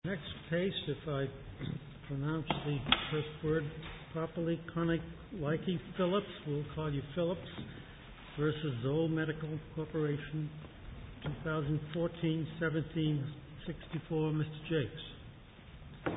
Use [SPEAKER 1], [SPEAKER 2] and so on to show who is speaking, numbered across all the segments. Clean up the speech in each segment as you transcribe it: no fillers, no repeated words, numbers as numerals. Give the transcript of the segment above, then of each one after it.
[SPEAKER 1] Next case, if I pronounce the first word properly, Konecki Phillips, we'll call you Phillips, versus Zoll Medical Corporation, 2014-17-64, Mr. Jakes.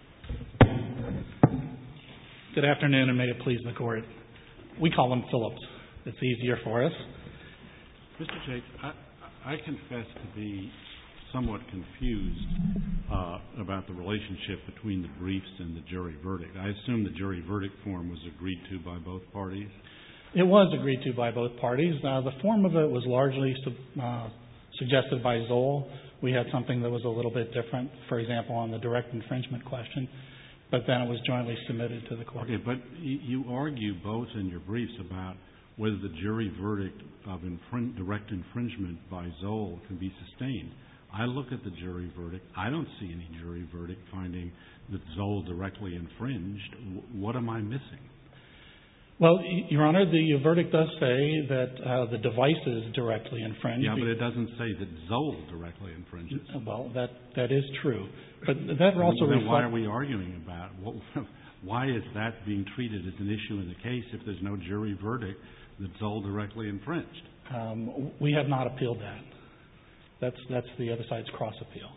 [SPEAKER 2] Good afternoon, and may it please the Court. We call him Phillips. It's easier for us.
[SPEAKER 3] Mr. Jakes, I confess to be somewhat confused about the relationship between the briefs and the jury verdict. I assume the jury verdict form was agreed to by both parties?
[SPEAKER 2] It was agreed to by both parties. The form of it was largely suggested by Zoll. We had something that was a little bit different, for example, on the direct infringement question, but then it was jointly submitted to the Court.
[SPEAKER 3] Okay, but you argue both in your briefs about whether the jury verdict of direct infringement by Zoll can be sustained. I look at the jury verdict. I don't see any jury verdict finding that Zoll directly infringed. What am I missing?
[SPEAKER 2] Well, Your Honor, the verdict does say that the devices directly infringe.
[SPEAKER 3] Yeah, but it doesn't say that Zoll directly infringes.
[SPEAKER 2] Well, that is true. But that also
[SPEAKER 3] reflects... Then why are we arguing about it? Why is that being treated as an issue in the case if there's no jury verdict that Zoll directly infringed?
[SPEAKER 2] We have not appealed that. That's the other side's cross appeal.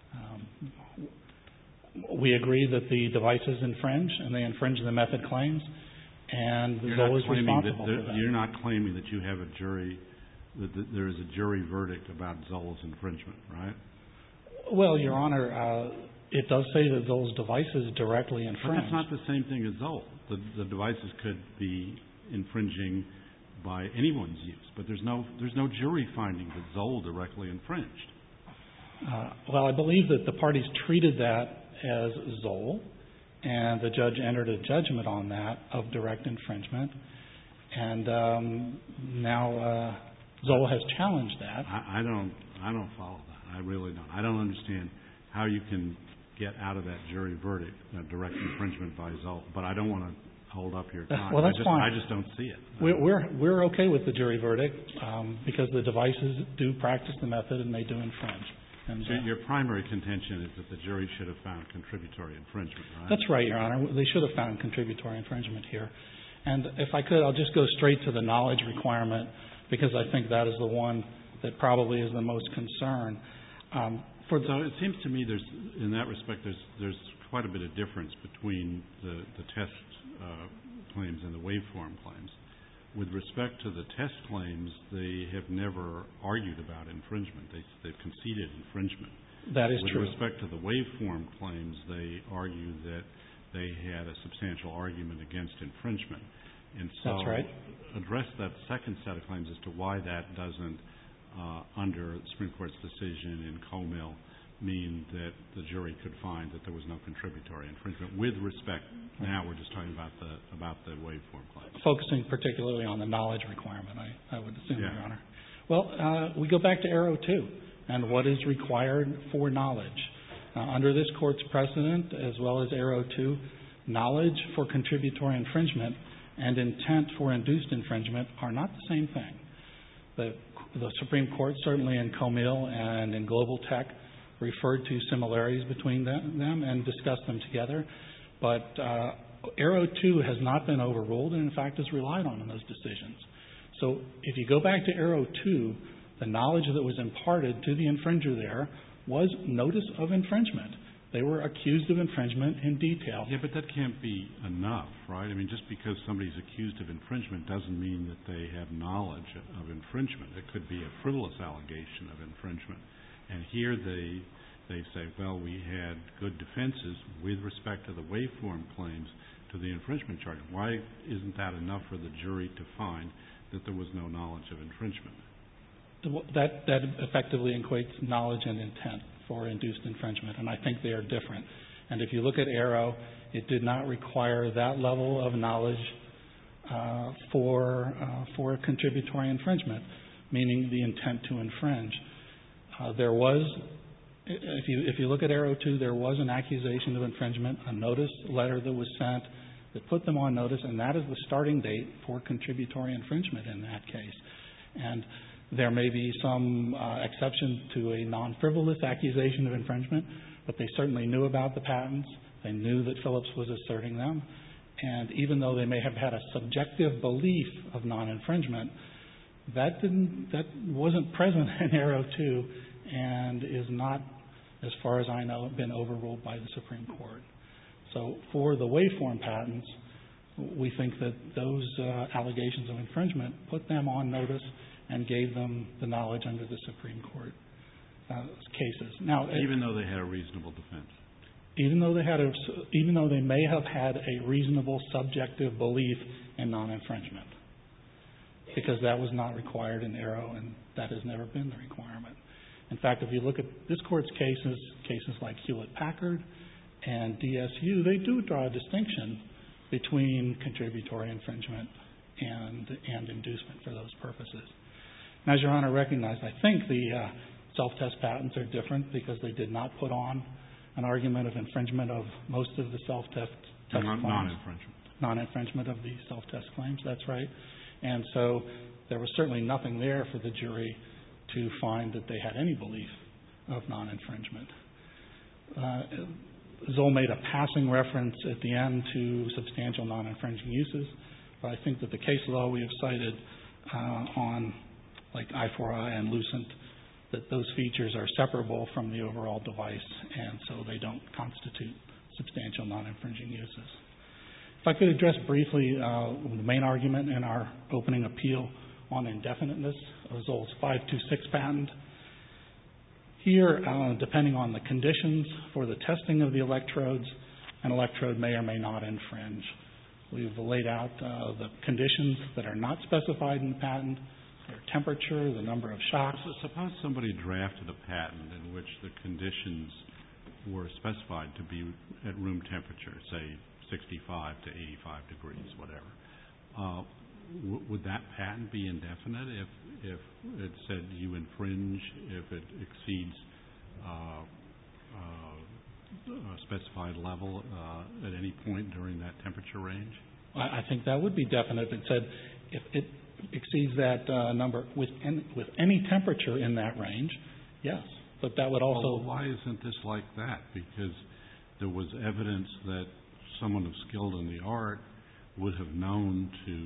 [SPEAKER 2] We agree that the devices infringe, and they infringe the method claims, and Zoll is responsible for that.
[SPEAKER 3] You're not claiming that you have a jury, that there is a jury verdict about Zoll's infringement, right?
[SPEAKER 2] Well, Your Honor, it does say that Zoll's devices directly infringe.
[SPEAKER 3] But that's not the same thing as Zoll. The devices could be infringing by anyone's use, but there's no jury finding that Zoll directly infringed.
[SPEAKER 2] Well, I believe that the parties treated that as Zoll, and the judge entered a judgment on that of direct infringement, and now Zoll has challenged that.
[SPEAKER 3] I don't follow that. I really don't. I don't understand how you can get out of that jury verdict direct infringement by Zoll, but I don't want to hold up your time.
[SPEAKER 2] Well, that's fine.
[SPEAKER 3] I just don't see it.
[SPEAKER 2] We're okay with the jury verdict because the devices do practice the method and they do infringe. And,
[SPEAKER 3] so your primary contention is that the jury should have found contributory infringement, right?
[SPEAKER 2] That's right, Your Honor. They should have found contributory infringement here. And if I could, I'll just go straight to the knowledge requirement because I think that is the one that probably is the most concern.
[SPEAKER 3] So it seems to me in that respect there's quite a bit of difference between the test claims and the waveform claims. With respect to the test claims, they have never argued about infringement. They've conceded infringement.
[SPEAKER 2] That is true.
[SPEAKER 3] With respect to the waveform claims, they argue that they had a substantial argument against infringement. And so
[SPEAKER 2] that's right.
[SPEAKER 3] Address that second set of claims as to why that doesn't, under the Supreme Court's decision in Comil, mean that the jury could find that there was no contributory infringement. With respect, now we're just talking about the waveform claims.
[SPEAKER 2] Focusing particularly on the knowledge requirement, I would assume, Your Honor. Well, we go back to Arrow 2 and what is required for knowledge. Under this Court's precedent, as well as Arrow 2, knowledge for contributory infringement and intent for induced infringement are not the same thing. The Supreme Court, certainly in Comil and in Global Tech, referred to similarities between them and discussed them together. But Arrow 2 has not been overruled and, in fact, is relied on in those decisions. So if you go back to Arrow 2, the knowledge that was imparted to the infringer there was notice of infringement. They were accused of infringement in detail.
[SPEAKER 3] Yeah, but that can't be enough, right? I mean, just because somebody's accused of infringement doesn't mean that they have knowledge of infringement. It could be a frivolous allegation of infringement. And here they say, well, we had good defenses with respect to the waveform claims to the infringement charge. Why isn't that enough for the jury to find that there was no knowledge of infringement?
[SPEAKER 2] That effectively equates knowledge and intent for induced infringement, and I think they are different. And if you look at Arrow, it did not require that level of knowledge for contributory infringement, meaning the intent to infringe. There was, if you look at Arrow 2, there was an accusation of infringement, a notice letter that was sent that put them on notice, and that is the starting date for contributory infringement in that case. And there may be some exception to a non-frivolous accusation of infringement, But they certainly knew about the patents. They knew that Phillips was asserting them. And even though they may have had a subjective belief of non-infringement, that wasn't present in Arrow 2 and is not, as far as I know, been overruled by the Supreme Court. So for the waveform patents, we think that those allegations of infringement put them on notice and gave them the knowledge under the Supreme Court cases. Now,
[SPEAKER 3] even though they had a reasonable defense?
[SPEAKER 2] Even though they may have had a reasonable subjective belief in non-infringement, because that was not required in Arrow, and that has never been the requirement. In fact, if you look at this Court's cases like Hewlett-Packard and DSU, they do draw a distinction between contributory infringement and inducement for those purposes. And as Your Honor recognized, I think the self-test patents are different because they did not put on an argument of infringement of most of the self-test claims.
[SPEAKER 3] Non-infringement.
[SPEAKER 2] Non-infringement of the self-test claims, that's right. And so there was certainly nothing there for the jury to find that they had any belief of non-infringement. Zoll made a passing reference at the end to substantial non-infringing uses, but I think that the case law we have cited on like I4I and Lucent, that those features are separable from the overall device, and so they don't constitute substantial non-infringing uses. If I could address briefly the main argument in our opening appeal on indefiniteness of Zoll's 526 patent. Here, depending on the conditions for the testing of the electrodes, an electrode may or may not infringe. We've laid out the conditions that are not specified in the patent, their temperature, the number of shocks.
[SPEAKER 3] So suppose somebody drafted a patent in which the conditions were specified to be at room temperature, say 65 to 85 degrees, whatever. Would that patent be indefinite if it said you infringe if it exceeds a specified level at any point during that temperature range?
[SPEAKER 2] I think that would be definite. If it said if it exceeds that number with any temperature in that range, yes. But that would also...
[SPEAKER 3] Well, why isn't this like that? Because there was evidence that someone of skill in the art would have known to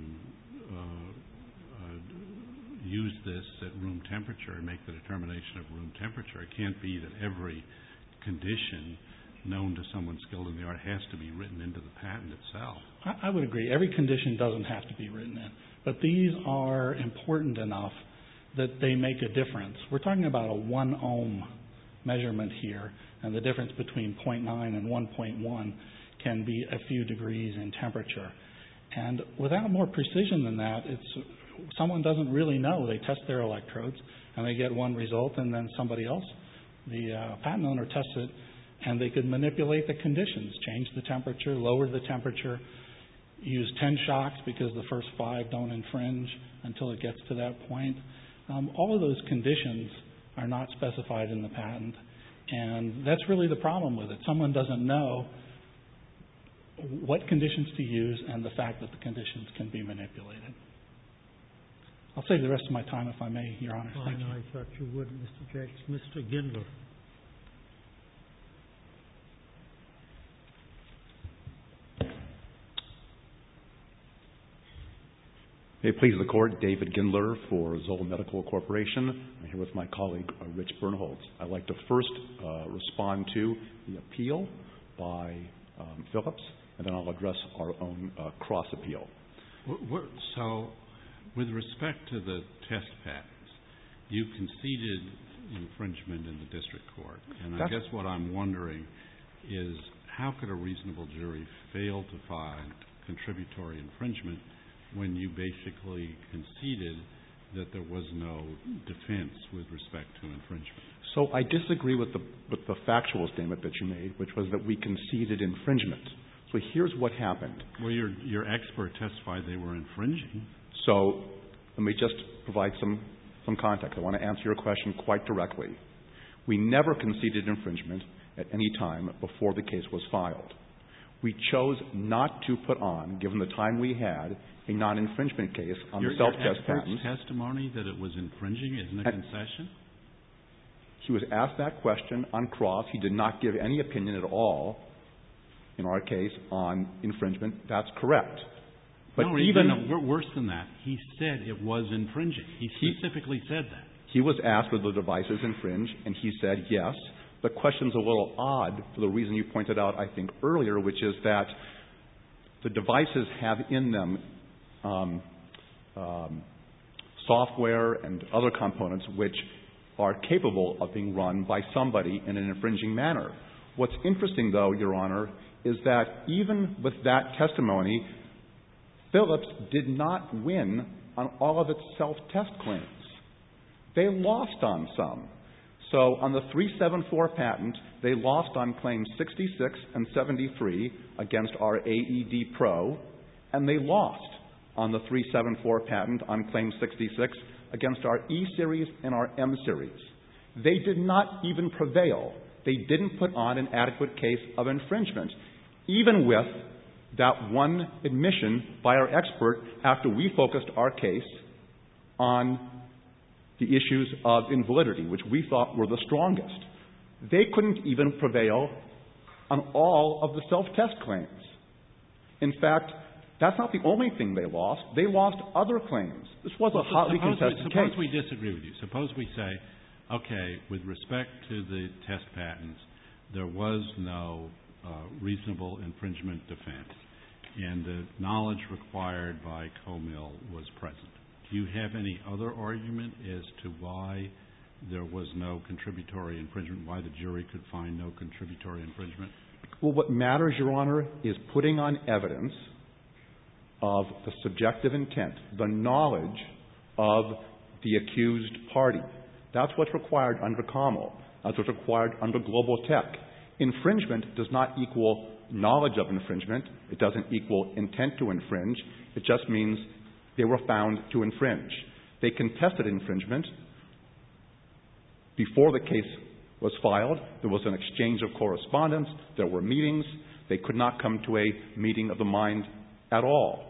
[SPEAKER 3] use this at room temperature and make the determination of room temperature. It can't be that every condition known to someone skilled in the art has to be written into the patent itself.
[SPEAKER 2] I would agree. Every condition doesn't have to be written in. But these are important enough that they make a difference. We're talking about a 1 ohm measurement here, and the difference between 0.9 and 1.1 can be a few degrees in temperature. And without more precision than that, someone doesn't really know. They test their electrodes, and they get one result, and then somebody else, the patent owner, tests it, and they could manipulate the conditions, change the temperature, lower the temperature, use 10 shocks because the first 5 don't infringe until it gets to that point. All of those conditions are not specified in the patent, and that's really the problem with it. Someone doesn't know what conditions to use and the fact that the conditions can be manipulated. I'll save the rest of my time if I may, Your Honor. Thank you.
[SPEAKER 1] I thought you would, Mr. Jakes. Mr. Gindler.
[SPEAKER 4] May it please the Court, David Gindler for Zoll Medical Corporation. I'm here with my colleague, Rich Bernholtz. I'd like to first respond to the appeal by Phillips, and then I'll address our own cross-appeal.
[SPEAKER 3] So, with respect to the test patents, you conceded infringement in the district court. And I guess what I'm wondering is how could a reasonable jury fail to find contributory infringement when you basically conceded that there was no defense with respect to infringement?
[SPEAKER 4] So I disagree with the factual statement that you made, which was that we conceded infringement. So here's what happened.
[SPEAKER 3] Well, your expert testified they were infringing.
[SPEAKER 4] So let me just provide some context. I want to answer your question quite directly. We never conceded infringement at any time before the case was filed. We chose not to put on, given the time we had, a non-infringement case on the self-test patents.
[SPEAKER 3] Your expert's testimony that it was infringing isn't a concession?
[SPEAKER 4] He was asked that question on cross. He did not give any opinion at all, in our case, on infringement. That's correct. But
[SPEAKER 3] worse than that, he said it was infringing. He specifically said that.
[SPEAKER 4] He was asked whether the devices infringe, and he said yes. The question's a little odd for the reason you pointed out, I think, earlier, which is that the devices have in them software and other components which are capable of being run by somebody in an infringing manner. What's interesting, though, Your Honor, is that even with that testimony, Philips did not win on all of its self-test claims. They lost on some. So on the 374 patent, they lost on claims 66 and 73 against our AED Pro, and they lost on the 374 patent on claim 66 against our E-Series and our M-Series. They did not even prevail. They didn't put on an adequate case of infringement, even with that one admission by our expert after we focused our case on the issues of invalidity, which we thought were the strongest. They couldn't even prevail on all of the self-test claims. In fact, that's not the only thing they lost. They lost other claims. This was a hotly contested case.
[SPEAKER 3] Suppose we disagree with you. Suppose we say, okay, with respect to the test patents, there was no reasonable infringement defense, and the knowledge required by Comil was present. Do you have any other argument as to why there was no contributory infringement, why the jury could find no contributory infringement?
[SPEAKER 4] Well, what matters, Your Honor, is putting on evidence of the subjective intent, the knowledge of the accused party. That's what's required under Comil. That's what's required under Global Tech. Infringement does not equal knowledge of infringement. It doesn't equal intent to infringe. It just means they were found to infringe. They contested infringement. Before the case was filed, there was an exchange of correspondence. There were meetings. They could not come to a meeting of the mind at all.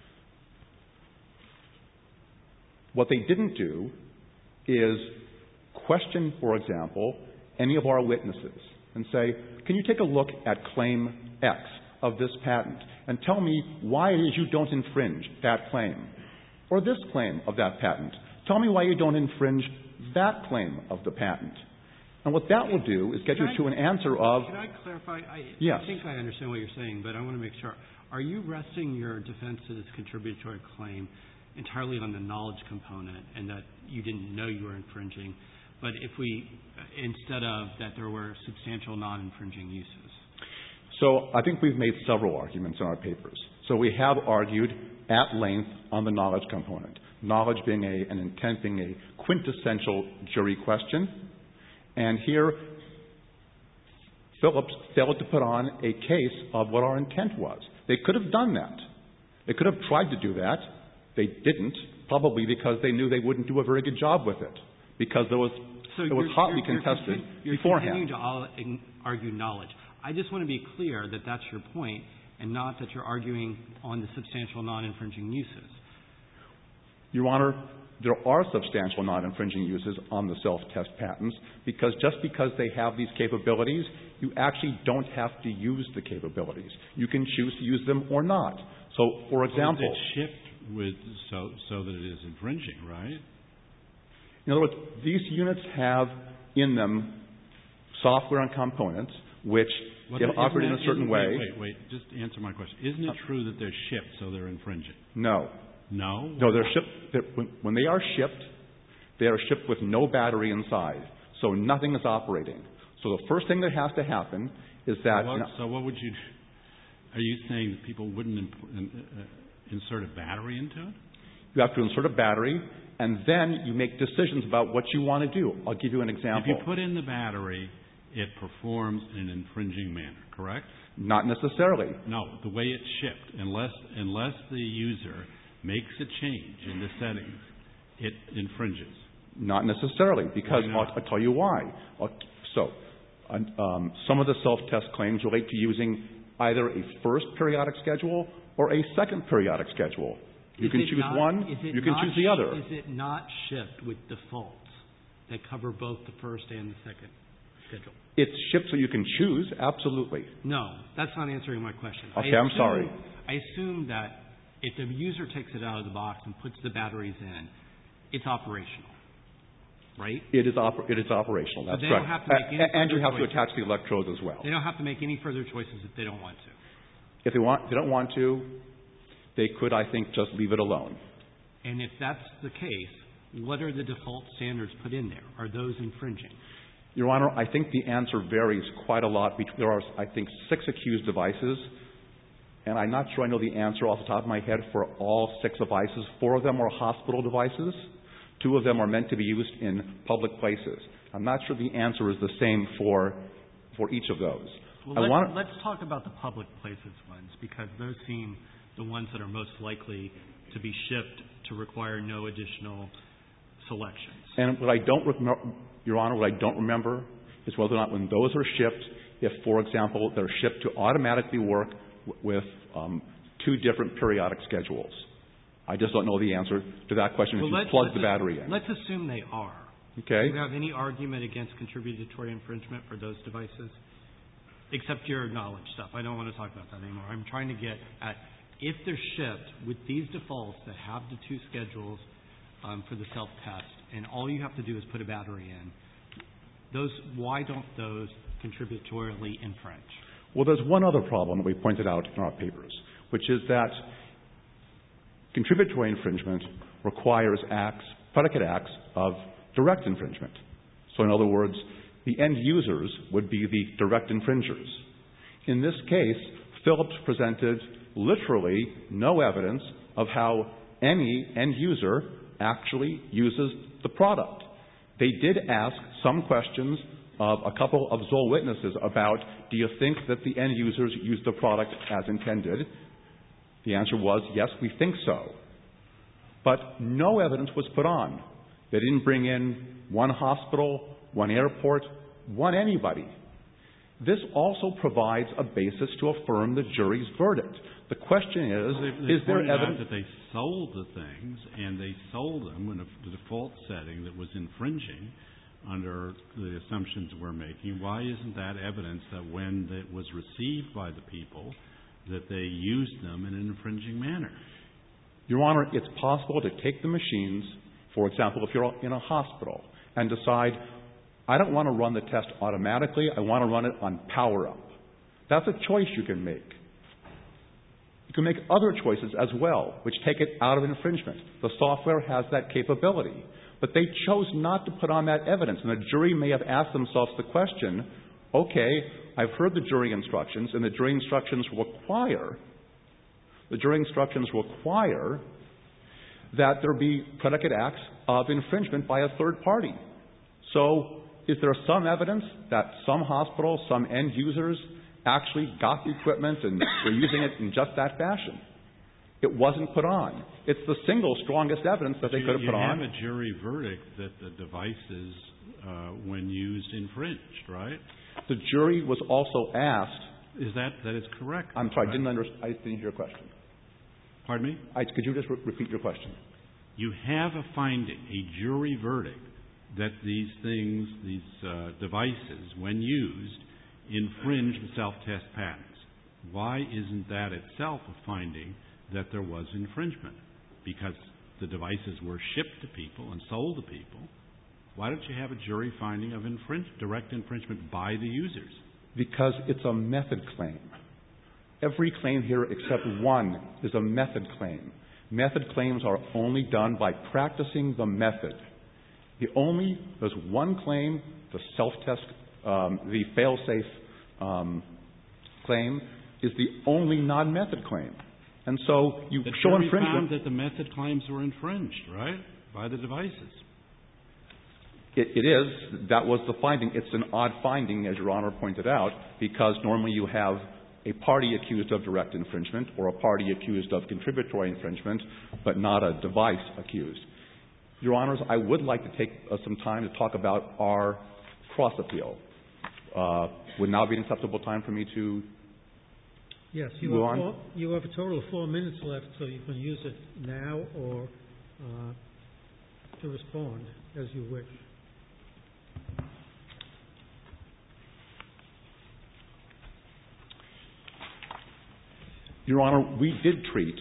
[SPEAKER 4] What they didn't do is question, for example, any of our witnesses and say, can you take a look at claim X of this patent and tell me why it is you don't infringe that claim or this claim of that patent. Tell me why you don't infringe that claim of the patent. And what that will do is get you to an answer of...
[SPEAKER 5] Can I clarify?
[SPEAKER 4] Yes.
[SPEAKER 5] I think I understand what you're saying, but I want to make sure. Are you resting your defense to this contributory claim entirely on the knowledge component and that you didn't know you were infringing, but if we, instead of that there were substantial non-infringing uses?
[SPEAKER 4] So I think we've made several arguments in our papers. So we have argued at length on the knowledge component, knowledge being an intent being a quintessential jury question. And here, Philips failed to put on a case of what our intent was. They could have done that. They could have tried to do that. They didn't, probably because they knew they wouldn't do a very good job with it, because it was hotly contested beforehand.
[SPEAKER 5] You're continuing to argue knowledge. I just want to be clear that that's your point and not that you're arguing on the substantial non-infringing uses.
[SPEAKER 4] Your Honor, there are substantial non-infringing uses on the self-test patents because just because they have these capabilities, you actually don't have to use the capabilities. You can choose to use them or not. So, for example...
[SPEAKER 3] It's shipped with so that it is infringing, right?
[SPEAKER 4] In other words, these units have in them software and components which, if operated in a certain way...
[SPEAKER 3] Wait. Just answer my question. Isn't it true that they're shipped so they're infringing?
[SPEAKER 4] No.
[SPEAKER 3] No?
[SPEAKER 4] No, they're shipped. When they are shipped with no battery inside, so nothing is operating. So the first thing that has to happen is that...
[SPEAKER 3] So what would you... Are you saying that people wouldn't insert a battery into it?
[SPEAKER 4] You have to insert a battery, and then you make decisions about what you want to do. I'll give you an example.
[SPEAKER 3] If you put in the battery, it performs in an infringing manner, correct?
[SPEAKER 4] Not necessarily.
[SPEAKER 3] No, the way it's shipped, unless the user makes a change in the settings, it infringes. Not necessarily, because I'll tell you why. Some of the self-test claims relate to using either a first periodic schedule or a second periodic schedule. You can choose one, you can choose the other.
[SPEAKER 5] Is it not shipped with defaults? that cover both the first and the second schedule?
[SPEAKER 4] It's shipped so you can choose, absolutely.
[SPEAKER 5] No, that's not answering my question.
[SPEAKER 4] Okay, I'm sorry.
[SPEAKER 5] I assume that if the user takes it out of the box and puts the batteries in, it's operational, right?
[SPEAKER 4] It is operational, that's
[SPEAKER 5] they
[SPEAKER 4] correct.
[SPEAKER 5] don't have to make any
[SPEAKER 4] and you have
[SPEAKER 5] further
[SPEAKER 4] to attach the electrodes as well.
[SPEAKER 5] They don't have to make any further choices if they don't want to.
[SPEAKER 4] If they don't want to, they could, I think, just leave it alone.
[SPEAKER 5] And if that's the case, what are the default standards put in there? Are those infringing?
[SPEAKER 4] Your Honor, I think the answer varies quite a lot. There are, I think, 6 accused devices, and I'm not sure I know the answer off the top of my head for all 6 devices. 4 of them are hospital devices. 2 of them are meant to be used in public places. I'm not sure the answer is the same for each of those.
[SPEAKER 5] Well, let's talk about the public places ones, because those seem the ones that are most likely to be shipped to require no additional selections.
[SPEAKER 4] And what I don't remember, Your Honor, what I don't remember is whether or not when those are shipped, if, for example, they're shipped to automatically work with 2 different periodic schedules. I just don't know the answer to that question if you plug the battery in.
[SPEAKER 5] Let's assume they are.
[SPEAKER 4] Okay.
[SPEAKER 5] Do you have any argument against contributory infringement for those devices? Except your knowledge stuff. I don't want to talk about that anymore. I'm trying to get at, if they're shipped with these defaults that have the 2 schedules for the self-test, and all you have to do is put a battery in, why don't those contributorily infringe?
[SPEAKER 4] Well, there's one other problem that we pointed out in our papers, which is that contributory infringement requires predicate acts of direct infringement. So in other words, the end users would be the direct infringers. In this case, Philips presented literally no evidence of how any end user actually uses the product. They did ask some questions of a couple of Zoll witnesses about, do you think that the end users use the product as intended? The answer was, yes, we think so. But no evidence was put on. They didn't bring in one hospital, one airport, one anybody. This also provides a basis to affirm the jury's verdict. The question is there evidence
[SPEAKER 3] that they sold the things, and they sold them in a default setting that was infringing under the assumptions we're making? Why isn't that evidence that when it was received by the people that they used them in an infringing manner?
[SPEAKER 4] Your Honor, it's possible to take the machines, for example, if you're in a hospital, and decide, I don't want to run the test automatically, I want to run it on power-up. That's a choice you can make. You can make other choices as well, which take it out of infringement. The software has that capability. But they chose not to put on that evidence, and the jury may have asked themselves the question, okay, I've heard the jury instructions, and the jury instructions require that there be predicate acts of infringement by a third party. So is there some evidence that some hospitals, some end users actually got the equipment and were using it in just that fashion? It wasn't put on. It's the single strongest evidence that they could have put on.
[SPEAKER 3] You have a jury verdict that the devices, when used, infringed, right?
[SPEAKER 4] The jury was also asked.
[SPEAKER 3] That is correct.
[SPEAKER 4] I'm sorry, I didn't hear your question.
[SPEAKER 3] Pardon me?
[SPEAKER 4] Could you just repeat your question?
[SPEAKER 3] You have a finding, a jury verdict, that these things, these devices, when used, infringe the self-test patents. Why isn't that itself a finding that there was infringement? Because the devices were shipped to people and sold to people. Why don't you have a jury finding of direct infringement by the users? Because
[SPEAKER 4] it's a method claim. Every claim here except one is a method claim. Method claims are only done by practicing the method. There's one claim, the self-test, the fail-safe claim is the only non-method claim. And so you show infringement. The jury found that the method claims were infringed, right, by the devices. It is. That was the finding. It's an odd finding, as Your Honor pointed out, because normally you have a party accused of direct infringement or a party accused of contributory infringement, but not a device accused. Your Honors, I would like to take some time to talk about our cross-appeal. Would now be an acceptable time for me to
[SPEAKER 1] Yes, you have a total of 4 minutes left, so you can use it now or to respond as you wish.
[SPEAKER 4] Your Honor, we did treat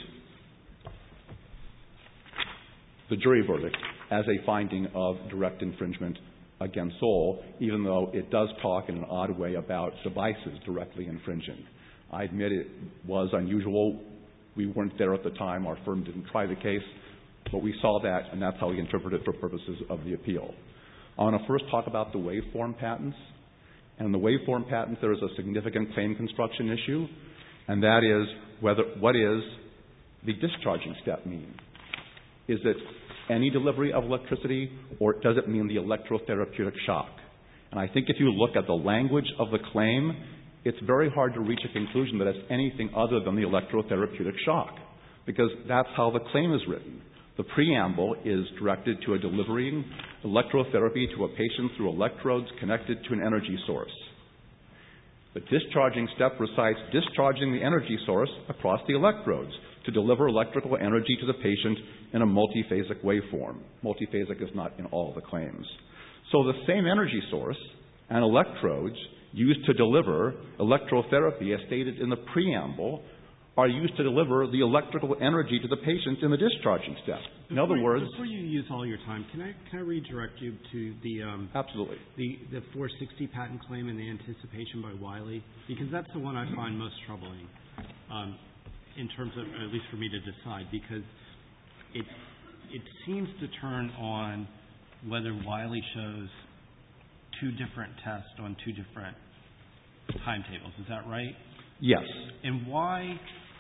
[SPEAKER 4] the jury verdict as a finding of direct infringement against Zoll, even though it does talk in an odd way about devices directly infringing. I admit it was unusual. We weren't there at the time. Our firm didn't try the case. But we saw that, and that's how we interpret it for purposes of the appeal. I want to first talk about the waveform patents. And in the waveform patents, there is a significant claim construction issue, and that is what is the discharging step mean? Is it any delivery of electricity, or does it mean the electrotherapeutic shock? And I think if you look at the language of the claim, it's very hard to reach a conclusion that it's anything other than the electrotherapeutic shock, because that's how the claim is written. The preamble is directed to a delivering electrotherapy to a patient through electrodes connected to an energy source. The discharging step recites discharging the energy source across the electrodes to deliver electrical energy to the patient in a multiphasic waveform. Multiphasic is not in all the claims. So the same energy source and electrodes used to deliver electrotherapy, as stated in the preamble, are used to deliver the electrical energy to the patient in the discharging step. In other words...
[SPEAKER 5] Before you use all your time, can I redirect you to the...
[SPEAKER 4] Absolutely.
[SPEAKER 5] The 460 patent claim and the anticipation by Wiley? Because that's the one I find most troubling, in terms of, at least for me to decide, because it seems to turn on whether Wiley shows two different tests on two different timetables. Is that right?
[SPEAKER 4] Yes.
[SPEAKER 5] And why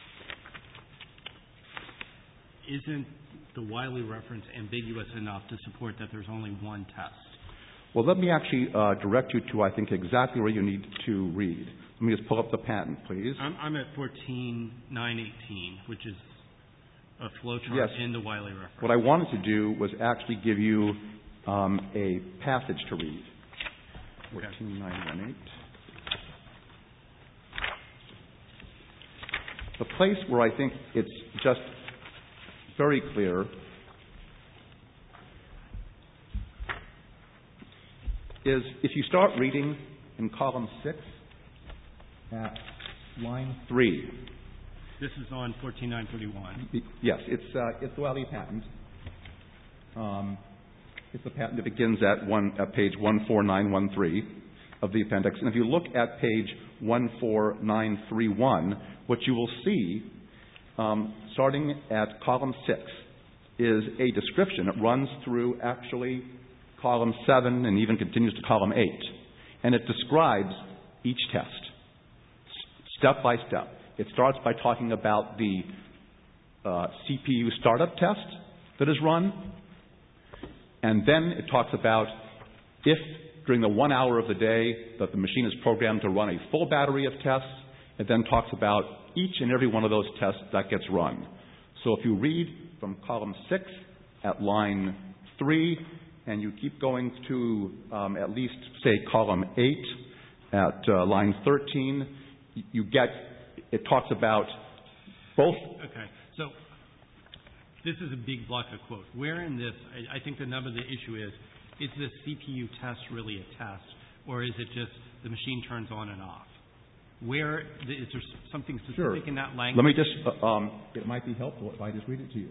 [SPEAKER 5] isn't the Wiley reference ambiguous enough to support that there's only one test?
[SPEAKER 4] Well, let me actually direct you to, I think, exactly where you need to read. Let me just pull up the patent, please.
[SPEAKER 5] I'm at 14.918, which is a flowchart
[SPEAKER 4] yes.
[SPEAKER 5] in the Wiley reference.
[SPEAKER 4] What I wanted to do was actually give you a passage to read. 14.918. The place where I think it's just very clear is if you start reading in column 6 at line 3.
[SPEAKER 5] This is on 14.931.
[SPEAKER 4] Yes, it's the Wiley patent. It's a patent that begins at page 14913 of the appendix. And if you look at page 14931, what you will see, starting at column 6, is a description. It runs through actually column 7 and even continues to column 8. And it describes each test, step by step. It starts by talking about the CPU startup test that is run. And then it talks about if during the 1 hour of the day that the machine is programmed to run a full battery of tests, it then talks about each and every one of those tests that gets run. So if you read from column 6 at line 3, and you keep going to at least, say, column 8 at line 13, you get, it talks about both.
[SPEAKER 5] Okay. So this is a big block of quote. Where in this, I think the nub of the issue is this CPU test really a test, or is it just the machine turns on and off? Where is there something specific in that language?
[SPEAKER 4] Let me just, it might be helpful if I just read it to you.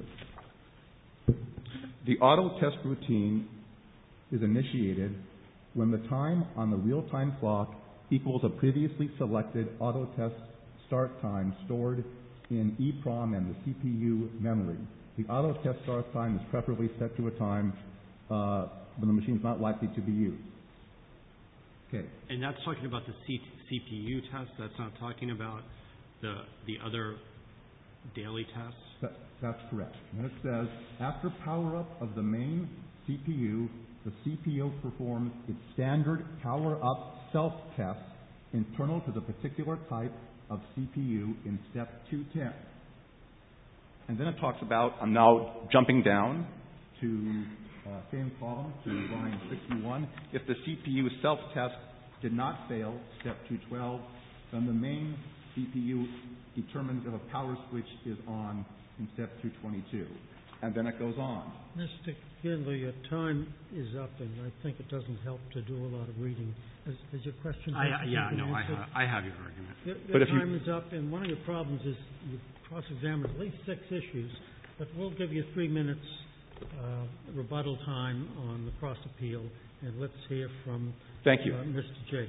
[SPEAKER 4] The auto test routine is initiated when the time on the real-time clock equals a previously selected auto test start time stored in EEPROM and the CPU memory. The auto test start time is preferably set to a time when the machine is not likely to be used. Okay.
[SPEAKER 5] And that's talking about the CPU test? That's not talking about the other daily tests?
[SPEAKER 4] That's correct. And it says, after power-up of the main CPU, the CPU performs its standard power-up self-test internal to the particular type of CPU in step 210. And then it talks about, I'm now jumping down to same column to line 61. If the CPU self-test did not fail, step 212, then the main CPU determines if a power switch is on in step 222. and then it goes on.
[SPEAKER 1] Mr. Kindler, your time is up, and I think it doesn't help to do a lot of reading. Has your question been answered?
[SPEAKER 5] I have your argument.
[SPEAKER 1] Your time is up, and one of your problems is you cross-examined at least 6 issues, but we'll give you 3 minutes rebuttal time on the cross-appeal, and let's hear from
[SPEAKER 4] Thank you.
[SPEAKER 1] Mr. Jakes.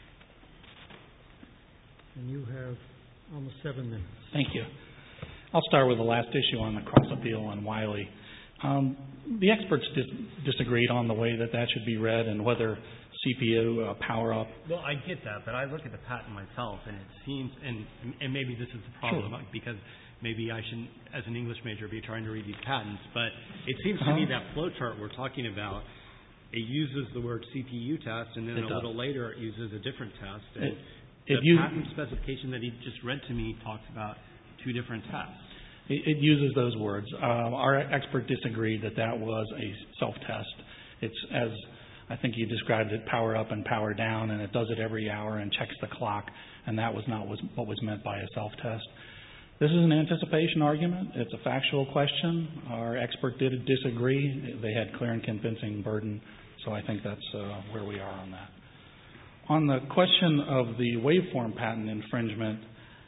[SPEAKER 1] And you have almost 7 minutes.
[SPEAKER 2] Thank you. I'll start with the last issue on the cross-appeal on Wiley. The experts disagreed on the way that should be read and whether CPU power up.
[SPEAKER 5] Well, I get that, but I look at the patent myself, and it seems, and maybe this is the problem, because maybe I shouldn't, as an English major, be trying to read these patents, but it seems to me that flowchart we're talking about, it uses the word CPU test, and then a little later it uses a different test. And the patent specification that he just read to me talks about 2 different tests.
[SPEAKER 2] It uses those words. Our expert disagreed that was a self-test. It's, as I think you described it, power up and power down, and it does it every hour and checks the clock, and that was not what was meant by a self-test. This is an anticipation argument. It's a factual question. Our expert did disagree. They had clear and convincing burden, so I think that's where we are on that. On the question of the waveform patent infringement,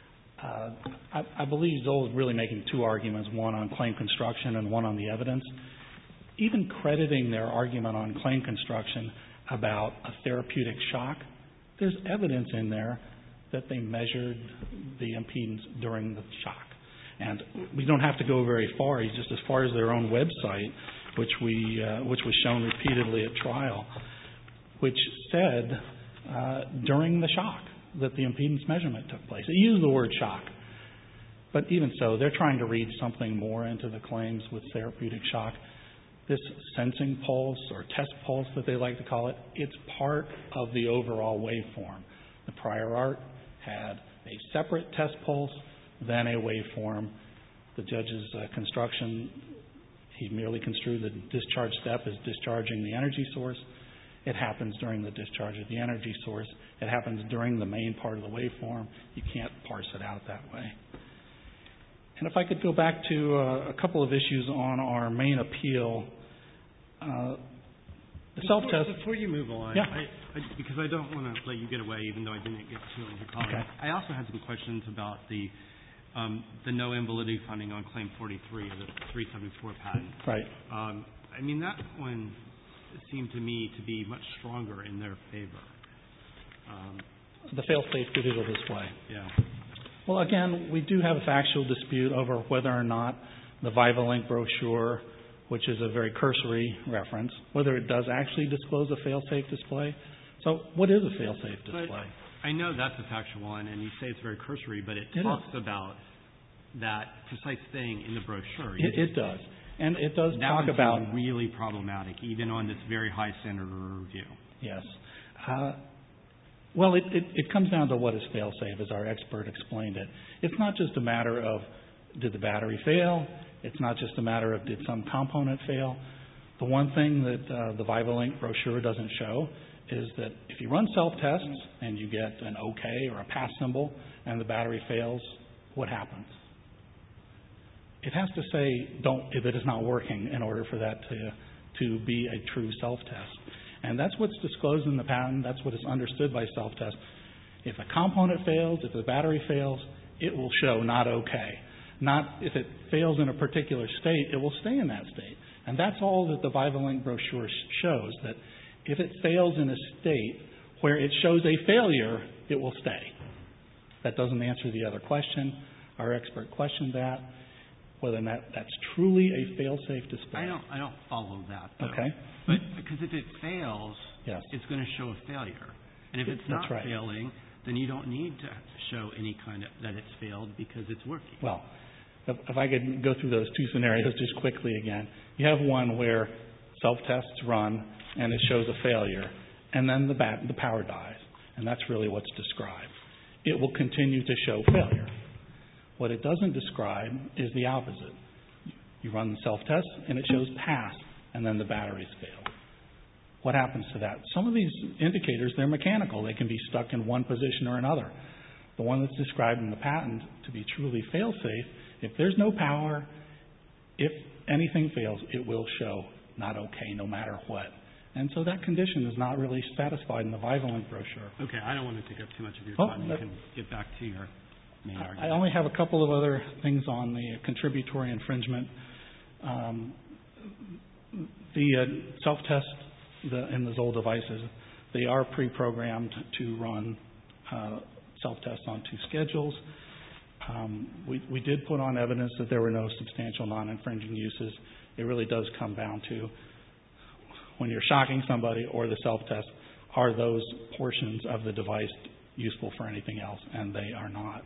[SPEAKER 2] I believe Zoll is really making 2 arguments, one on claim construction and one on the evidence. Even crediting their argument on claim construction about a therapeutic shock, there's evidence in there that they measured the impedance during the shock. And we don't have to go very far, just as far as their own website, which was shown repeatedly at trial, which said during the shock that the impedance measurement took place. It used the word shock. But even so, they're trying to read something more into the claims with therapeutic shock. This sensing pulse or test pulse that they like to call it, it's part of the overall waveform. The prior art had a separate test pulse, then a waveform. The judge's construction, he merely construed the discharge step as discharging the energy source. It happens during the discharge of the energy source. It happens during the main part of the waveform. You can't parse it out that way. And if I could go back to a couple of issues on our main appeal, the self-test.
[SPEAKER 5] Before you move on,
[SPEAKER 2] yeah.
[SPEAKER 5] Because I don't want to let you get away, even though I didn't get to your colleague.
[SPEAKER 2] Okay.
[SPEAKER 5] I also had some questions about the no invalidity finding on Claim 43 of the 374 patent.
[SPEAKER 2] Right.
[SPEAKER 5] I mean, that one seemed to me to be much stronger in their favor.
[SPEAKER 2] The fail-safe digital display.
[SPEAKER 5] Yeah.
[SPEAKER 2] Well, again, we do have a factual dispute over whether or not the VivaLink brochure, which is a very cursory reference, whether it does actually disclose a fail-safe display. So what is a fail-safe display?
[SPEAKER 5] But I know that's a factual one, and you say it's very cursory, but it talks about that precise thing in the brochure.
[SPEAKER 2] It does. And it does talk about...
[SPEAKER 5] That was really problematic, even on this very high standard of review.
[SPEAKER 2] Yes. Well, it comes down to what is fail-safe, as our expert explained it. It's not just a matter of did the battery fail. It's not just a matter of did some component fail. The one thing that the VivaLink brochure doesn't show is that if you run self-tests and you get an OK or a pass symbol and the battery fails, what happens? It has to say that it's not working in order for that to be a true self-test. And that's what's disclosed in the patent. That's what is understood by self-test. If a component fails, if the battery fails, it will show not OK. Not if it fails in a particular state, it will stay in that state. And that's all that the VivaLink brochure shows, that if it fails in a state where it shows a failure, it will stay. That doesn't answer the other question. Our expert questioned that, whether or not that's truly a fail-safe display.
[SPEAKER 5] I don't follow that, though.
[SPEAKER 2] Okay.
[SPEAKER 5] But because if it fails,
[SPEAKER 2] yes,
[SPEAKER 5] it's going to show a failure. And if it's not failing, then you don't need to show any kind of that it's failed because it's working.
[SPEAKER 2] Well, if I could go through those 2 scenarios just quickly again. You have one where self-tests run and it shows a failure, and then the power dies, and that's really what's described. It will continue to show failure. What it doesn't describe is the opposite. You run the self-test and it shows pass, and then the batteries fail. What happens to that? Some of these indicators, they're mechanical. They can be stuck in one position or another. The one that's described in the patent to be truly fail-safe, if there's no power if anything fails, it will show not okay no matter what. And so that condition is not really satisfied in the Vivalent brochure.
[SPEAKER 5] Okay, I don't want to take up too much of your time. You can get back to your main argument.
[SPEAKER 2] I only have a couple of other things on the contributory infringement. The self-test in the Zoll devices, they are pre-programmed to run self-tests on 2 schedules. We did put on evidence that there were no substantial non-infringing uses. It really does come down to when you're shocking somebody or the self-test, are those portions of the device useful for anything else? And they are not.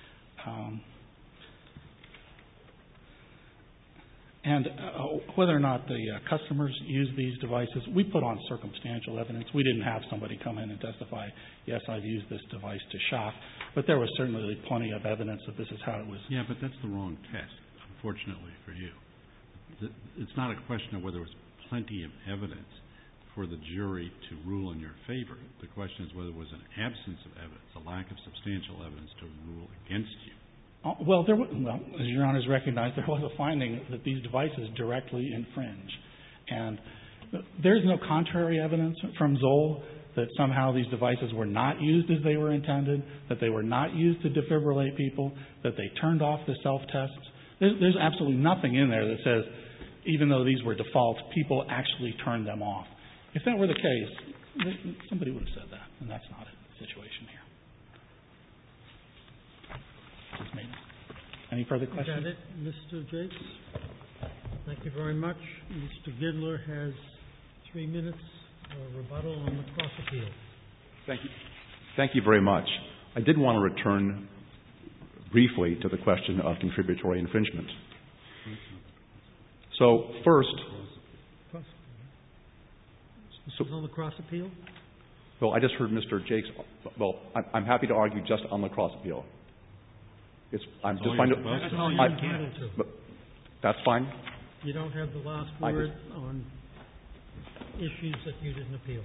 [SPEAKER 2] Whether or not the customers use these devices, we put on circumstantial evidence. We didn't have somebody come in and testify, yes, I've used this device to shock, but there was certainly plenty of evidence that this is how it was.
[SPEAKER 3] Yeah, but that's the wrong test, unfortunately for you. It's not a question of whether there was plenty of evidence for the jury to rule in your favor. The question is whether there was an absence of evidence, a lack of substantial evidence to rule against you.
[SPEAKER 2] Well, as Your Honors recognize, there was a finding that these devices directly infringe. And there's no contrary evidence from Zoll that somehow these devices were not used as they were intended, that they were not used to defibrillate people, that they turned off the self-tests. There's absolutely nothing in there that says, even though these were defaults, people actually turned them off. If that were the case, somebody would have said that, and that's not the situation here. Any further questions?
[SPEAKER 1] Is that it, Mr. Jakes? Thank you very much. Mr. Gidler has 3 minutes rebuttal on the cross appeal.
[SPEAKER 4] Thank you. Thank you very much. I did want to return briefly to the question of contributory infringement. So first,
[SPEAKER 1] on the cross appeal?
[SPEAKER 4] Well, I just heard Mr. Jakes. Well, I'm happy to argue just on the cross appeal. I'm just trying to.
[SPEAKER 1] That's all you're entitled to.
[SPEAKER 4] That's fine.
[SPEAKER 1] You don't have the last word on issues that you didn't appeal.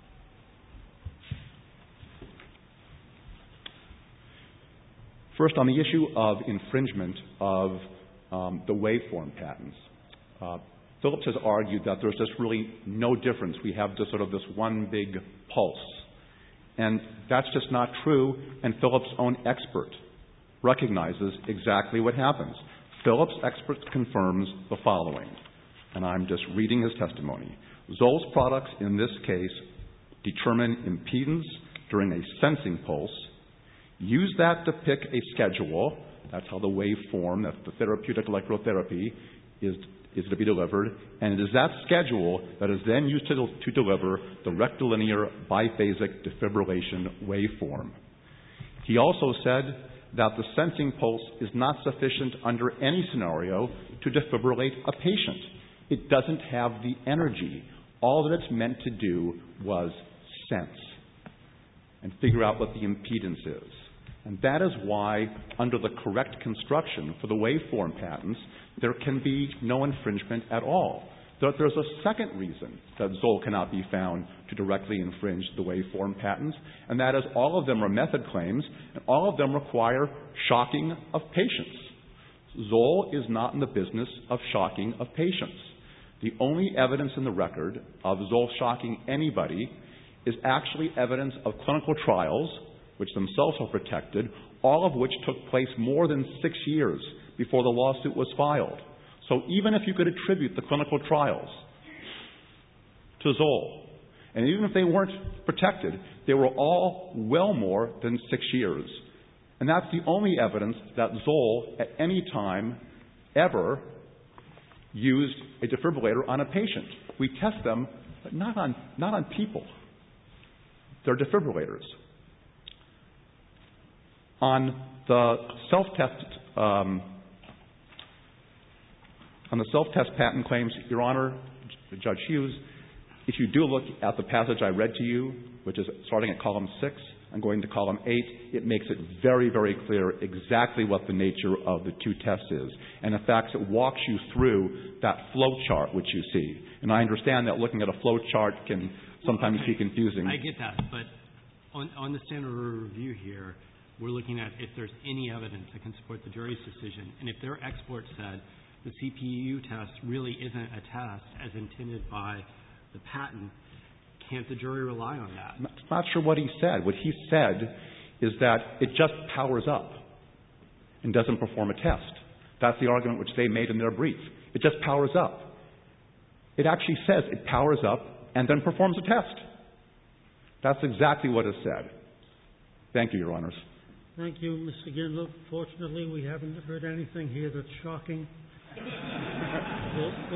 [SPEAKER 4] First, on the issue of infringement of the waveform patents, Phillips has argued that there's just really no difference. We have just sort of this one big pulse. And that's just not true, and Phillips' own expert recognizes exactly what happens. Phillips' expert confirms the following, and I'm just reading his testimony. Zoll's products in this case determine impedance during a sensing pulse, use that to pick a schedule. That's how the waveform, that's the therapeutic electrotherapy, is to be delivered, and it is that schedule that is then used to deliver the rectilinear biphasic defibrillation waveform. He also said that the sensing pulse is not sufficient under any scenario to defibrillate a patient. It doesn't have the energy. All that it's meant to do was sense and figure out what the impedance is. And that is why, under the correct construction for the waveform patents, there can be no infringement at all. There's a second reason that Zoll cannot be found to directly infringe the waveform patents, and that is all of them are method claims, and all of them require shocking of patients. Zoll is not in the business of shocking of patients. The only evidence in the record of Zoll shocking anybody is actually evidence of clinical trials, which themselves are protected, all of which took place more than 6 years before the lawsuit was filed. So even if you could attribute the clinical trials to Zoll, and even if they weren't protected, they were all well more than 6 years. And that's the only evidence that Zoll at any time ever used a defibrillator on a patient. We test them, but not on people. They're defibrillators. On the self-test patent claims, Your Honor, Judge Hughes, if you do look at the passage I read to you, which is starting at column 6 and going to column 8, it makes it very, very clear exactly what the nature of the two tests is. And in fact, it walks you through that flow chart which you see. And I understand that looking at a flow chart can sometimes be confusing.
[SPEAKER 5] I get that, but on the standard of review here, we're looking at if there's any evidence that can support the jury's decision. And if their expert said the CPU test really isn't a test as intended by the patent, can't the jury rely on that?
[SPEAKER 4] I'm not sure what he said. What he said is that it just powers up and doesn't perform a test. That's the argument which they made in their brief. It just powers up. It actually says it powers up and then performs a test. That's exactly what is said. Thank you, Your Honors.
[SPEAKER 1] Thank you, Mr. Gindler. Fortunately, we haven't heard anything here that's shocking. We'll